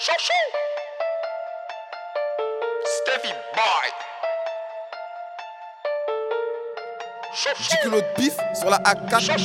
Steffi Boy. 10 kilos de bif sur la A4.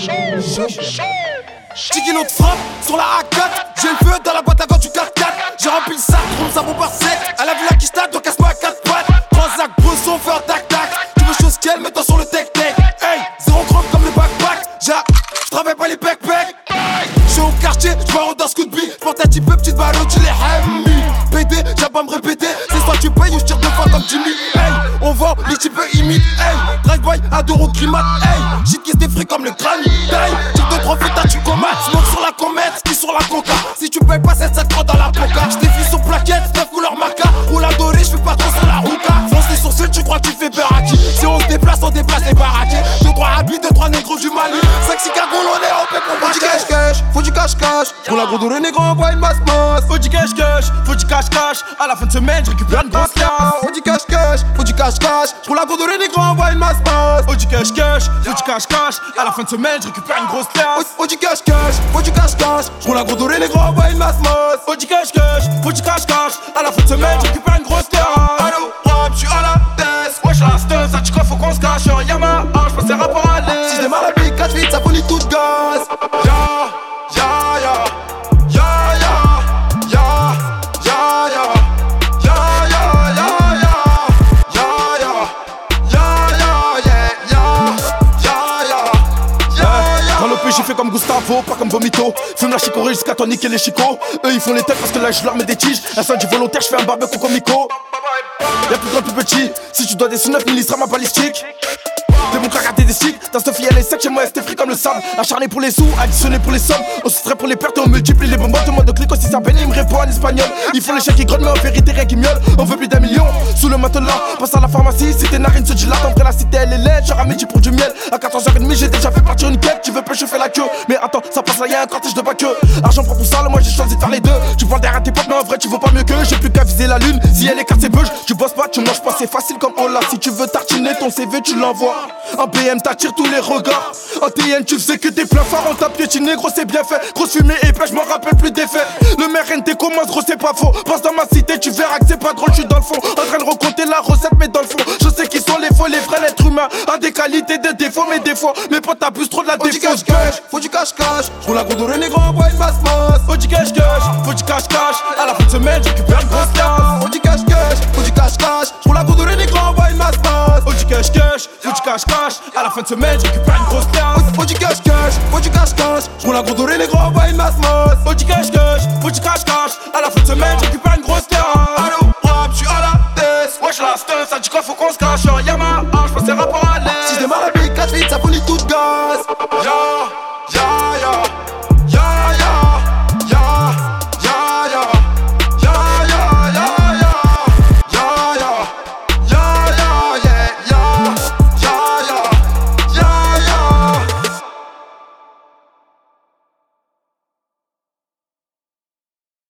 10 kilos de frappe sur la A4. J'ai le feu dans la boîte à gants du 4x4. J'ai rempli le sac, roule ça bon par 7. Elle a vu la quiche donc casse-moi à 4 pattes. 3 sacs bresson, fais un tac-tac. Tu veux chose qu'elle, mets-toi sur le tech-tech. Hey, 0 crampe comme le backpack. J'travaille pas les backpacks. J'suis au quartier, j'pars dans ce coup de bille. J'porte un petit peu, petite balle, tu les aimes. PD, j'ai pas à me répéter. C'est soit tu payes ou j'tire 2 fois comme Jimmy. Hey, on vend, les types imitent. Hey, drive-by, adoro climat. Hey, shit qui se défrit comme le crâne. Hey, tire 2-3 fêtas, tu commates. Smoke sur la comète, ski sur la coca. Si tu payes pas 7-7 dans la coca. J'défile sur plaquette, 9 couleurs maca. Roule à doré, j'fais pas trop sur la rouca. Fonce les sourcils, tu crois que tu fais peur à qui? Si on se déplace, on déplace les baraquets. 2-3 habits, 2-3 négros du Mali. 5-6 cagoules, on est en paix pour faut du cash-cash, faut du cash-cash. Pour la gros de négro, envoie une masse-masse. Faut du cash-cash, faut du cash-cash. À la fin de semaine, je récupère une grosse casse. Faut du cash-cash, faut du cash-cash. Pour la gros de négro, envoie une masse-masse. Faut du cash-cash, faut du cash-cash. À la fin de semaine, je récupère une grosse casse. Faut du cash-cash, faut du cash-cash. Pour la gros de négro, envoie une masse-masse. Faut du cash-cash, faut du cash-cash. À la fin de semaine, je récupère une grosse casse. Allô, rap, j'suis à la tête. Wesh la stun, ça tu crois faut qu'on se cache. En Yamaha, j'passe un rapport à l'aise. Si je démarre la pique, 4 vite, ça folie tout de gaz. J'ai fait comme Gustavo, pas comme Vomito. Fume la chicorée jusqu'à toi niquer les chicots. Eux ils font les têtes parce que là je leur mets des tiges. Incendie volontaire, je fais un barbecue comme Miko. Y'a plus grand, plus petit. Si tu dois des sous 9 millistres à ma balistique. T'es mon crack à tes sticks. Ta stuff elle est sec chez moi, c'était frit comme le sable. Acharné pour les sous, additionné pour les sommes. On se ferait pour les pertes et on multiplie les bonbons. Demande de clic aussi ça peine, il me répond en espagnol. Ils font les chèques qui gronnent mais en vérité rien qui miaule. On veut plus d'un million sous le matelas. Passe à la pharmacie, si tes narines se dilatent. En vrai la cité elle est laide, genre à midi pour du miel. À 14h30 j'ai déjà fait partir une quête. Tu veux pêcher, fais la queue. Mais attends, ça passe là, y'a un cortège de baqueux. Argent propre pour ça, moi j'ai choisi de faire les deux. Tu prends derrière tes potes mais en vrai tu vaux pas mieux que. J'ai plus qu'à viser la lune, si elle écarte ses beuges. Tu bosses pas, tu manges pas, c'est facile comme Ola. Si tu veux tartiner ton CV tu l'envoies. En BM t'attires tous les regards. En TN tu faisais que des pleins phares. On t'a piétiné gros c'est bien fait. Grosse fumée épais, je m'en rappelle plus des faits. Le maire NT commence gros c'est pas faux. Passe dans ma cité tu verras que c'est pas drôle. Je suis dans le fond en train de recompter la recette mais dans le fond je sais qui sont les faux, les vrais, l'être humain a des qualités, des défauts, mais des fois mes potes abusent trop de la défausse. Faut du cash-cash, faut du cash-cash. Pour la gros de négro, envoie une masse-masse. Faut du cash-cash, faut du cash-cash. À la fin de semaine, je récupère une grosse casse. Faut du cash-cash, faut du cash-cash. Pour la gros de négro, envoie une masse-masse. Faut du cash-cash, faut du cash-cash. À la fin de semaine, je récupère une grosse casse. Faut du cash-cash, faut du cash-cash. Pour la gros de négro, envoie une masse-masse. Faut du cash-cash, faut du cash-cash.